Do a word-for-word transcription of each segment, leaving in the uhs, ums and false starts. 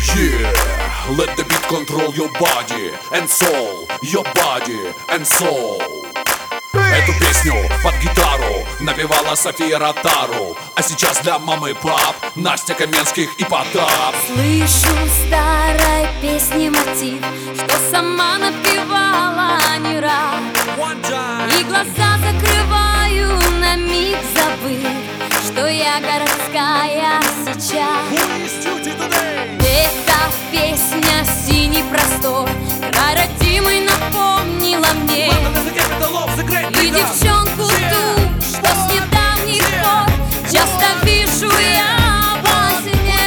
Yeah, let the beat control your body and soul, your body and soul. Эту песню под гитару напевала София Ротару, а сейчас для мамы и пап Настя Каменских и Потап. Слышу старой песни мотив, что сама напевала не раз. И глаза закрываю на миг, забыв, что я городская сейчас. Эта песня «Синий простор», край родимый напомнила мне и девчонку ту, что с недавних пор часто вижу я во сне.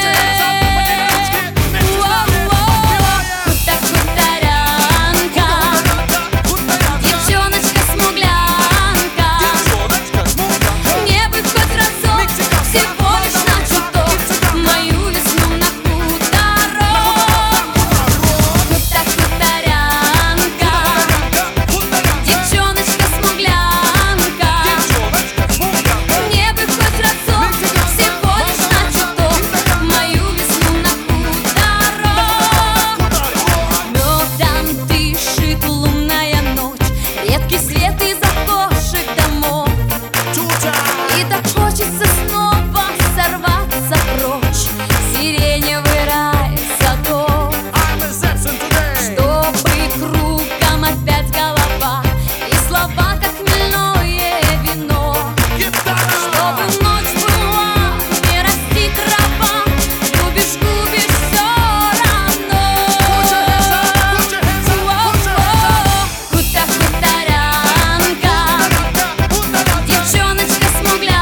Хута хуторянка, девчоночка-смуглянка, мне бы хоть разок, всего лишь на чуток, мою весну на хуторок. Хута хуторянка, девчоночка-смуглянка, мне бы хоть разок, всего лишь на чуток, мою весну на хуторок. Медом дышит лунная ночь, редкий свет из окошек домов, и так хочется снова сорваться прочь в сиреневый рай садов, чтобы кругом опять голова и слова, как хмельное вино, чтобы ночь была, не расти трава, любишь, губишь все равно. Хута хуторянка, девчоночка-смуглянка,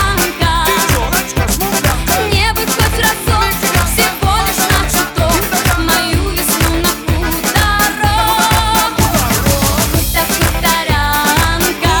мне бы хоть разок, всего лишь на чуток, мою весну на хуторок. Хута хуторянка,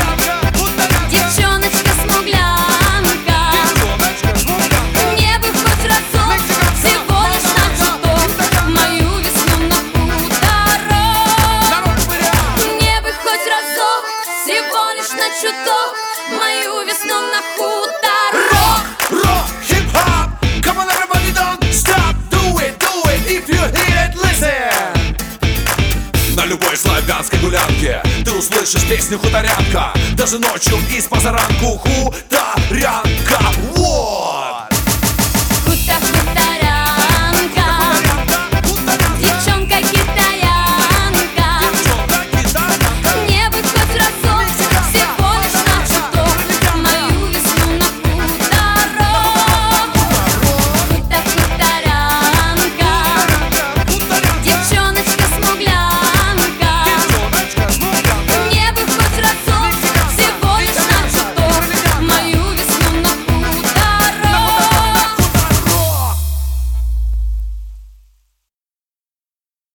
девчоночка-смуглянка, мне бы хоть разок, всего лишь на чуток, мою весну на хуторок. Мне бы хоть разок, всего лишь на чуток, мою весну на хуторок. Rock, hip-hop, come on everybody, don't stop. Do it, do it, if you hear it, listen. На любой славянской гулянке ты услышишь песню хуторянка, даже ночью и с позаранку. Хуторянка, вот.